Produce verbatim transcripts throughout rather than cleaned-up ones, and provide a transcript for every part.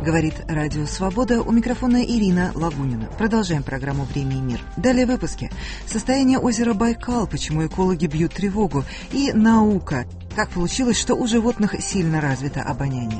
Говорит Радио Свобода, у микрофона Ирина Лагунина. Продолжаем программу «Время и мир». Далее в выпуске. Состояние озера Байкал, почему экологи бьют тревогу. И наука. Как получилось, что у животных сильно развито обоняние.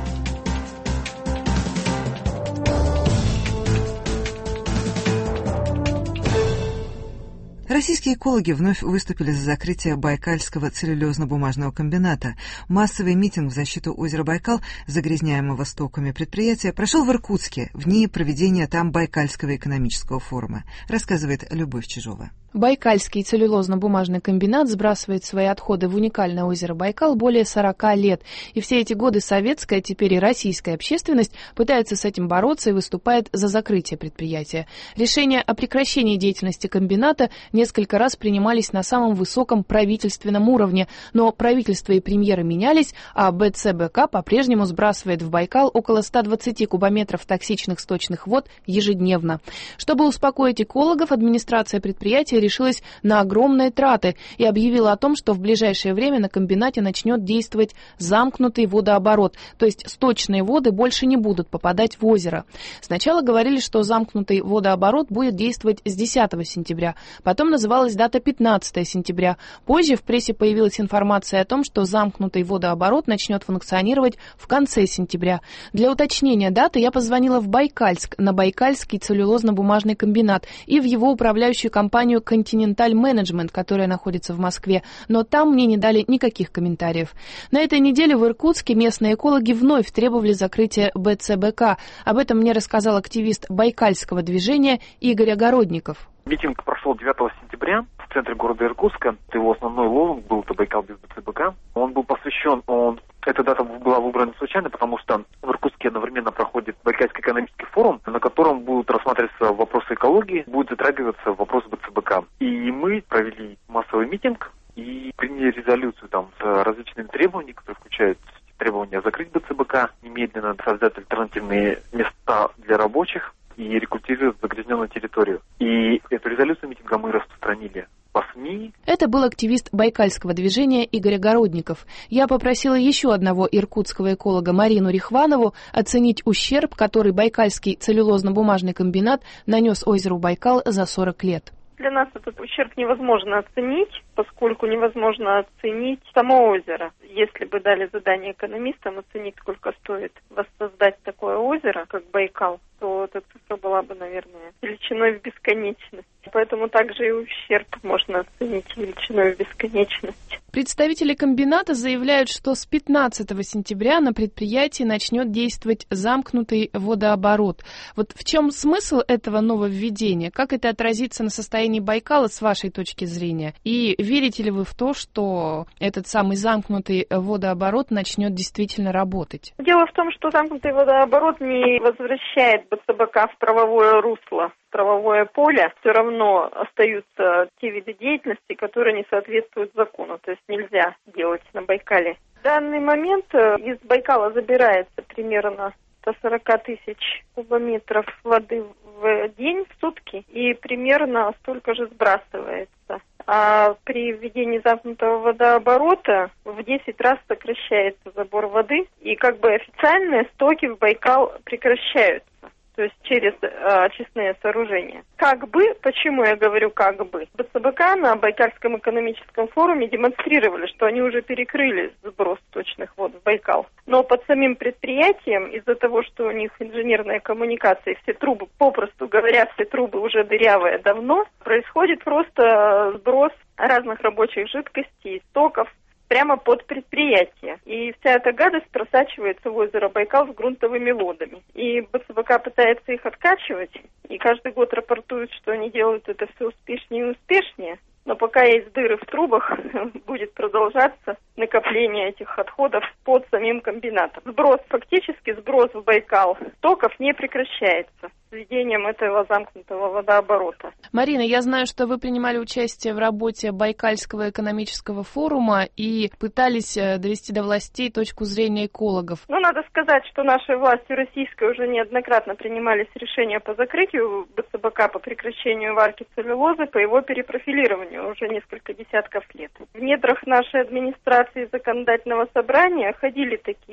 Российские экологи вновь выступили за закрытие Байкальского целлюлозно-бумажного комбината. Массовый митинг в защиту озера Байкал, загрязняемого стоками предприятия, прошел в Иркутске в дни проведения там Байкальского экономического форума, рассказывает Любовь Чижова. Байкальский целлюлозно-бумажный комбинат сбрасывает свои отходы в уникальное озеро Байкал более сорока лет. И все эти годы советская, теперь и российская общественность пытается с этим бороться и выступает за закрытие предприятия. Решения о прекращении деятельности комбината несколько раз принимались на самом высоком правительственном уровне, но правительства и премьеры менялись, а бэ цэ бэ ка по-прежнему сбрасывает в Байкал около ста двадцати кубометров токсичных сточных вод ежедневно. Чтобы успокоить экологов, администрация предприятия решилась на огромные траты и объявила о том, что в ближайшее время на комбинате начнет действовать замкнутый водооборот, то есть сточные воды больше не будут попадать в озеро. Сначала говорили, что замкнутый водооборот будет действовать с десятого сентября, потом называлась дата пятнадцатого сентября. Позже в прессе появилась информация о том, что замкнутый водооборот начнет функционировать в конце сентября. Для уточнения даты я позвонила в Байкальск, на Байкальский целлюлозно-бумажный комбинат и в его управляющую компанию «Континенталь Менеджмент», которая находится в Москве, но там мне не дали никаких комментариев. На этой неделе в Иркутске местные экологи вновь требовали закрытия бэ цэ бэ ка. Об этом мне рассказал активист байкальского движения Игорь Огородников. Митинг прошел девятого сентября в центре города Иркутска. Его основной лозунг был «Это Байкал без бэ цэ бэ ка». Он был посвящен, он, эта дата была выбрана случайно, потому что в Иркутске одновременно проходит Байкальский экономический форум, на котором будут рассматриваться вопросы экологии, будет затрагиваться вопрос бэ цэ бэ ка. И мы провели массовый митинг и приняли резолюцию там с различными требованиями, которые включают требования закрыть бэ цэ бэ ка, немедленно создать альтернативные места для рабочих и рекультивировать загрязненную территорию. И эту резолюцию митинга мы распространили по СМИ. Это был активист байкальского движения Игорь Огородников. Я попросила еще одного иркутского эколога Марину Рихванову оценить ущерб, который Байкальский целлюлозно-бумажный комбинат нанес озеру Байкал за сорок лет. Для нас этот ущерб невозможно оценить, поскольку невозможно оценить само озеро. Если бы дали задание экономистам оценить, сколько стоит воссоздать такое озеро, как Байкал, то эта цифра была бы, наверное, величиной в бесконечность. Поэтому также и ущерб можно оценить величиной в бесконечность. Представители комбината заявляют, что с пятнадцатого сентября на предприятии начнет действовать замкнутый водооборот. Вот в чем смысл этого нововведения? Как это отразится на состоянии Байкала с вашей точки зрения? И верите ли вы в то, что этот самый замкнутый водооборот начнет действительно работать? Дело в том, что замкнутый водооборот не возвращает бэ цэ бэ ка в правовое русло, в правовое поле. Все равно остаются те виды деятельности, которые не соответствуют закону. То есть нельзя делать на Байкале. В данный момент из Байкала забирается примерно сто сорок тысяч кубометров воды в день, в сутки, и примерно столько же сбрасывается. А при введении замкнутого водооборота в десять раз сокращается забор воды, и как бы официальные стоки в Байкал прекращаются. То есть через э, очистные сооружения. Как бы, почему я говорю как бы? бэ цэ бэ ка на Байкальском экономическом форуме демонстрировали, что они уже перекрыли сброс сточных вод в Байкал. Но под самим предприятием, из-за того, что у них инженерные коммуникации, все трубы, попросту говоря, все трубы уже дырявые давно, происходит просто сброс разных рабочих жидкостей, стоков, прямо под предприятие. И вся эта гадость просачивается в озеро Байкал с грунтовыми водами. И бэ цэ бэ ка пытается их откачивать, и каждый год рапортуют, что они делают это все успешнее и успешнее. Но пока есть дыры в трубах, будет продолжаться накопление этих отходов под самим комбинатом. Сброс, фактически сброс в Байкал стоков не прекращается с введением этого замкнутого водооборота. Марина, я знаю, что вы принимали участие в работе Байкальского экономического форума и пытались довести до властей точку зрения экологов. Ну, надо сказать, что наши власти российские уже неоднократно принимались решения по закрытию бэ цэ бэ ка, по прекращению варки целлюлозы, по его перепрофилированию уже несколько десятков лет. В недрах нашей администрации законодательного собрания ходили такие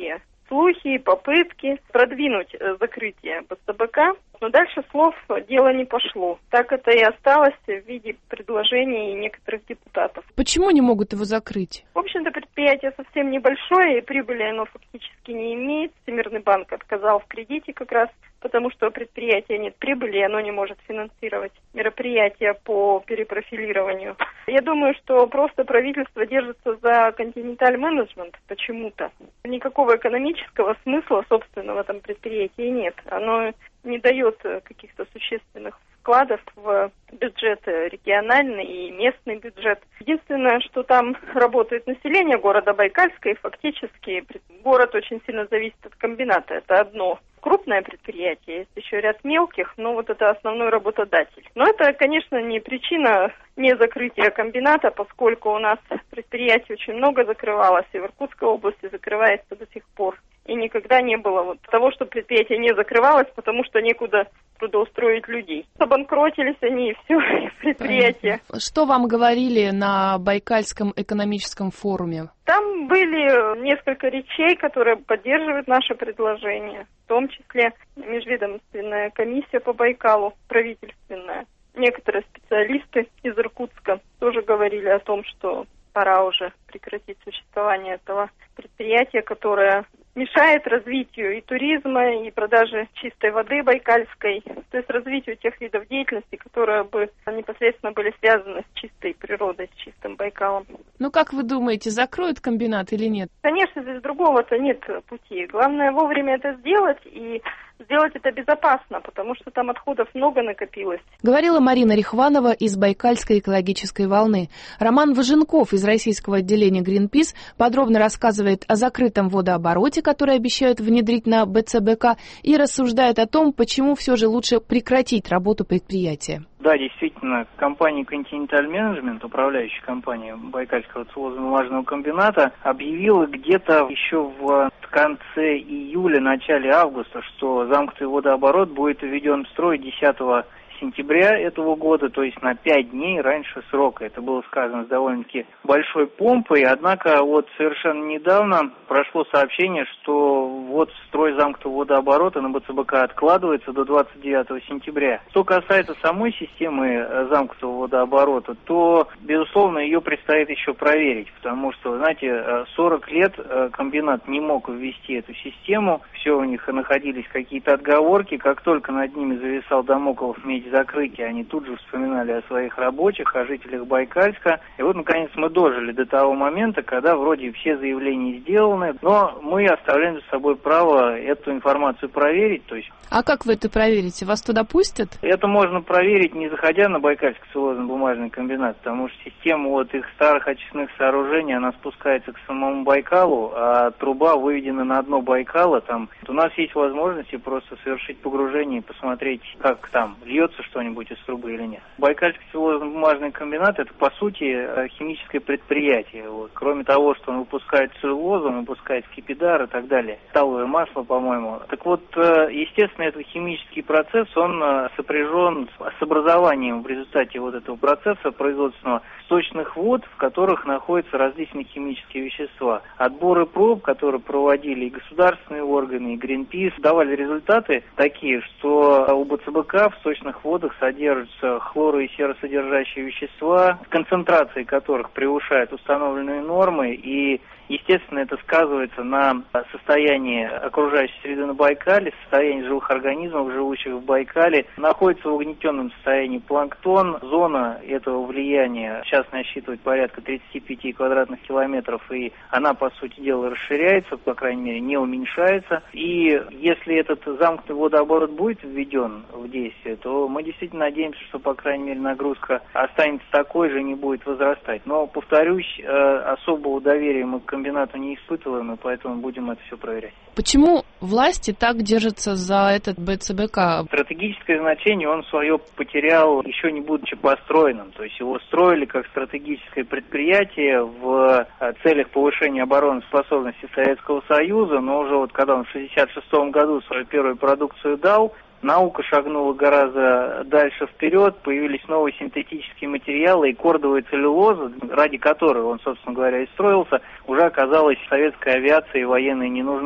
слухи, попытки продвинуть закрытие БЦБК. Но дальше слов дело не пошло. Так это и осталось в виде предложений некоторых депутатов. Почему не могут его закрыть? В общем-то, предприятие совсем небольшое, и прибыли оно фактически не имеет. Всемирный банк отказал в кредите как раз, потому что у предприятия нет прибыли, и оно не может финансировать мероприятия по перепрофилированию. Я думаю, что просто правительство держится за Continental Management почему-то. Никакого экономического смысла собственного в этом предприятии нет. Оно не дает каких-то существенных вкладов в бюджет региональный и местный бюджет. Единственное, что там работает население города Байкальска, и фактически город очень сильно зависит от комбината. Это одно крупное предприятие, есть еще ряд мелких, но вот это основной работодатель. Но это, конечно, не причина не закрытия комбината, поскольку у нас предприятий очень много закрывалось, и в Иркутской области закрывается до сих пор. И никогда не было вот того, что предприятие не закрывалось, потому что некуда трудоустроить людей. Обанкротились они, и все, предприятия. Что вам говорили на Байкальском экономическом форуме? Там были несколько речей, которые поддерживают наше предложение, в том числе межведомственная комиссия по Байкалу, правительственная. Некоторые специалисты из Иркутска тоже говорили о том, что пора уже прекратить существование этого предприятия, которое мешает развитию и туризма, и продаже чистой воды байкальской, то есть развитию тех видов деятельности, которые бы непосредственно были связаны с чистой природой, с чистым Байкалом. Ну, как вы думаете, закроют комбинат или нет? Конечно, здесь другого-то нет пути. Главное вовремя это сделать и сделать это безопасно, потому что там отходов много накопилось. Говорила Марина Рихванова из Байкальской экологической волны. Роман Важенков из российского отделения Greenpeace подробно рассказывает о закрытом водообороте, который обещают внедрить на БЦБК, и рассуждает о том, почему все же лучше прекратить работу предприятия. Да, действительно, компания Continental Management, управляющая компания Байкальского целлулозно-бумажного комбината, объявила где-то еще в конце июля, начале августа, что замкнутый водооборот будет введен в строй десятого сентября этого года, то есть на пять дней раньше срока. Это было сказано с довольно-таки большой помпой, однако вот совершенно недавно прошло сообщение, что вот строй замкнутого водооборота на БЦБК откладывается до двадцать девятого сентября. Что касается самой системы замкнутого водооборота, то, безусловно, ее предстоит еще проверить, потому что, знаете, сорок лет комбинат не мог ввести эту систему, все у них находились какие-то отговорки, как только над ними зависал дамоклов меч закрытия, они тут же вспоминали о своих рабочих, о жителях Байкальска. И вот, наконец, мы дожили до того момента, когда вроде все заявления сделаны, но мы оставляем за собой право эту информацию проверить. То есть... А как вы это проверите? Вас туда пустят? Это можно проверить, не заходя на Байкальский целлулозно-бумажный комбинат, потому что система вот их старых очистных сооружений, она спускается к самому Байкалу, а труба выведена на дно Байкала. Там у нас есть возможность просто совершить погружение и посмотреть, как там льется что-нибудь из трубы или нет. Байкальский целлулозно-бумажный комбинат — это, по сути, химическое предприятие. Вот. Кроме того, что он выпускает целлулозу, он выпускает скипидар и так далее. Сталовое масло, по-моему. Так вот, естественно, этот химический процесс, он сопряжен с образованием в результате вот этого процесса производственного сточных вод, в которых находятся различные химические вещества. Отборы проб, которые проводили и государственные органы, и Greenpeace, давали результаты такие, что у БЦБК в сточных водах содержатся хлоро- и серосодержащие вещества, концентрации которых превышают установленные нормы, и, естественно, это сказывается на состоянии окружающей среды на Байкале, состоянии живых организмов, живущих в Байкале. Находится в угнетенном состоянии планктон. Зона этого влияния сейчас насчитывает порядка тридцать пять квадратных километров, и она, по сути дела, расширяется, по крайней мере, не уменьшается. И если этот замкнутый водооборот будет введен в действие, то мы действительно надеемся, что, по крайней мере, нагрузка останется такой же и не будет возрастать. Но, повторюсь, особого доверия мы к комбинату не испытываем, и поэтому будем это все проверять. Почему власти так держатся за этот БЦБК? Стратегическое значение он свое потерял, еще не будучи построенным. То есть его строили как стратегическое предприятие в целях повышения обороноспособности Советского Союза, но уже вот когда он в шестьдесят шестом году свою первую продукцию дал, наука шагнула гораздо дальше вперед, появились новые синтетические материалы, и кордовая целлюлоза, ради которой он, собственно говоря, и строился, уже оказалась советской авиации и военной не нужна.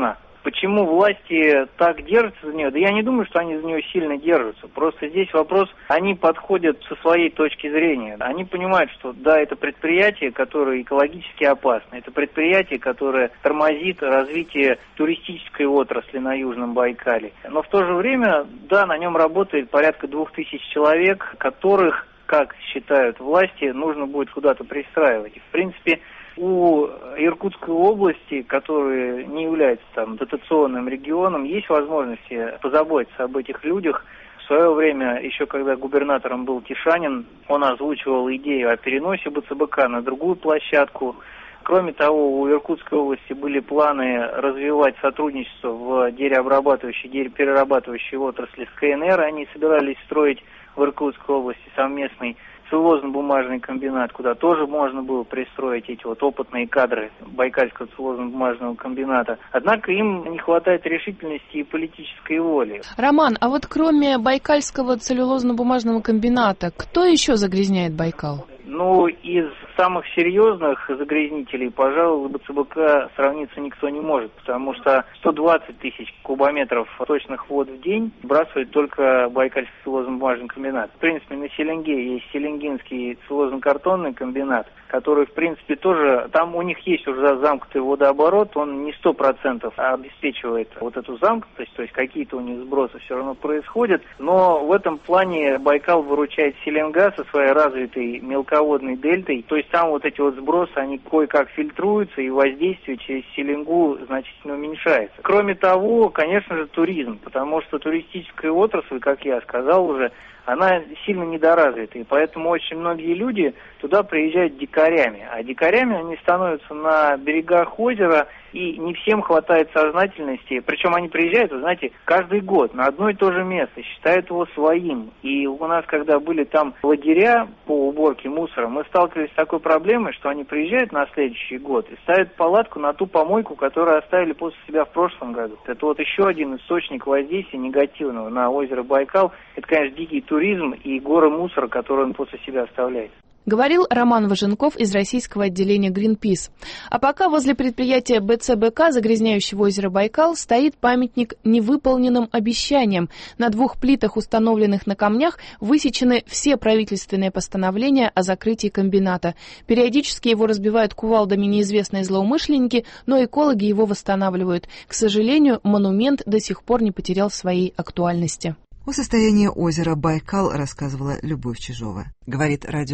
Почему власти так держатся за нее? Да я не думаю, что они за нее сильно держатся. Просто здесь вопрос, они подходят со своей точки зрения. Они понимают, что да, это предприятие, которое экологически опасно. Это предприятие, которое тормозит развитие туристической отрасли на Южном Байкале. Но в то же время, да, на нем работает порядка двух тысяч человек, которых, как считают власти, нужно будет куда-то пристраивать. В принципе, у Иркутской области, которая не является там дотационным регионом, есть возможности позаботиться об этих людях. В свое время, еще когда губернатором был Тишанин, он озвучивал идею о переносе БЦБК на другую площадку. Кроме того, у Иркутской области были планы развивать сотрудничество в деревообрабатывающей, деревоперерабатывающей отрасли с КНР. Они собирались строить в Иркутской области совместный целлюлозно-бумажный комбинат, куда тоже можно было пристроить эти вот опытные кадры Байкальского целлюлозно-бумажного комбината. Однако им не хватает решительности и политической воли. Роман, а вот кроме Байкальского целлюлозно-бумажного комбината, кто еще загрязняет Байкал? Ну, из самых серьезных загрязнителей, пожалуй, БЦБК сравниться никто не может, потому что сто двадцать тысяч кубометров сточных вод в день сбрасывает только Байкальский целлюлозно-бумажный комбинат. В принципе, на Селенге есть Селенгинский целлюлозно-картонный комбинат, который, в принципе, тоже, там у них есть уже замкнутый водооборот, он не сто процентов обеспечивает вот эту замкнутость, то есть какие-то у них сбросы все равно происходят, но в этом плане Байкал выручает Селенга со своей развитой мелководной дельтой, то есть там вот эти вот сбросы, они кое-как фильтруются, и воздействие через Селенгу значительно уменьшается. Кроме того, конечно же, туризм, потому что туристическая отрасль, как я сказал уже, она сильно недоразвита, и поэтому очень многие люди туда приезжают дикарями, а дикарями они становятся на берегах озера, и не всем хватает сознательности, причем они приезжают, вы знаете, каждый год на одно и то же место, считают его своим, и у нас, когда были там лагеря по уборке мусора, мы сталкивались с такой проблемой, что они приезжают на следующий год и ставят палатку на ту помойку, которую оставили после себя в прошлом году. Это вот еще один источник воздействия негативного на озеро Байкал, это, конечно, дикий туризм и горы мусора, которые он после себя оставляет. Говорил Роман Важенков из российского отделения Greenpeace. А пока возле предприятия БЦБК, загрязняющего озеро Байкал, стоит памятник невыполненным обещаниям. На двух плитах, установленных на камнях, высечены все правительственные постановления о закрытии комбината. Периодически его разбивают кувалдами неизвестные злоумышленники, но экологи его восстанавливают. К сожалению, монумент до сих пор не потерял своей актуальности. О состоянии озера Байкал рассказывала Любовь Чижова. Говорит радио